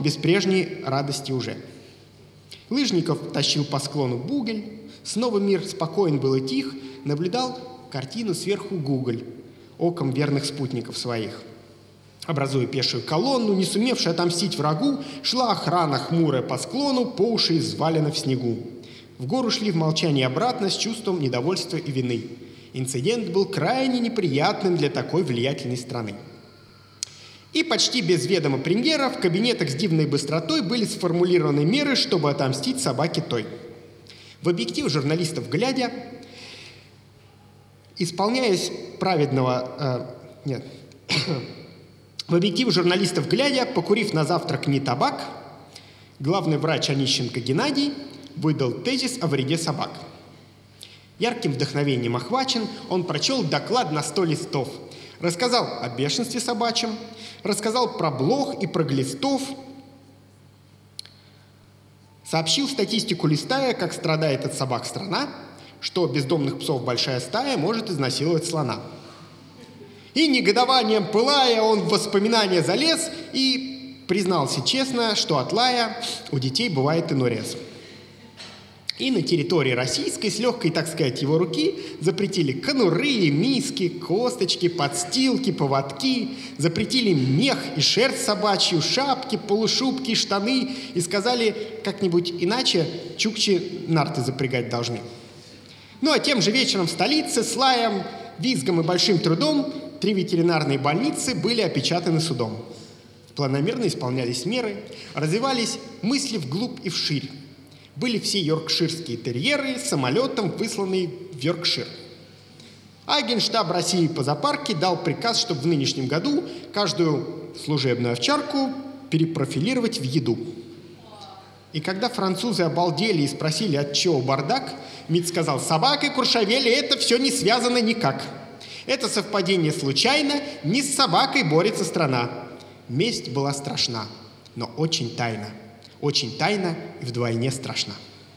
без прежней радости уже. Лыжников тащил по склону Бугель, снова мир спокоен был и тих, наблюдал картину сверху Гуголь, оком верных спутников своих. Образуя пешую колонну, не сумевшая отомстить врагу, шла охрана хмурая по склону, по уши извалена в снегу. В гору шли в молчании обратно с чувством недовольства и вины. Инцидент был крайне неприятным для такой влиятельной страны. И почти без ведома премьера в кабинетах с дивной быстротой были сформулированы меры, чтобы отомстить собаке той. В объектив журналистов глядя, покурив на завтрак не табак, главный врач Онищенко Геннадий выдал тезис о вреде собак. Ярким вдохновением охвачен, он прочел доклад на 100 листов, рассказал о бешенстве собачьем, рассказал про блох и про глистов, сообщил статистику листая, как страдает от собак страна, что бездомных псов большая стая может изнасиловать слона. И негодованием пылая, он в воспоминания залез и признался честно, что от лая у детей бывает инорез. И на территории российской с легкой, так сказать, его руки запретили конуры, миски, косточки, подстилки, поводки, запретили мех и шерсть собачью, шапки, полушубки, штаны и сказали как-нибудь иначе, чукчи нарты запрягать должны. Ну а тем же вечером в столице с лаем, визгом и большим трудом 3 ветеринарные больницы были опечатаны судом. Планомерно исполнялись меры, развивались мысли вглубь и вширь. Были все йоркширские терьеры самолетом высланные в Йоркшир. А Генштаб России по зоопарке дал приказ, чтобы в нынешнем году каждую служебную овчарку перепрофилировать в еду. И когда французы обалдели и спросили, от чего бардак, МИД сказал: собак и Куршавели — это все не связано никак. Это совпадение случайно, не с собакой борется страна. Месть была страшна, но очень тайна. Очень тайна и вдвойне страшна.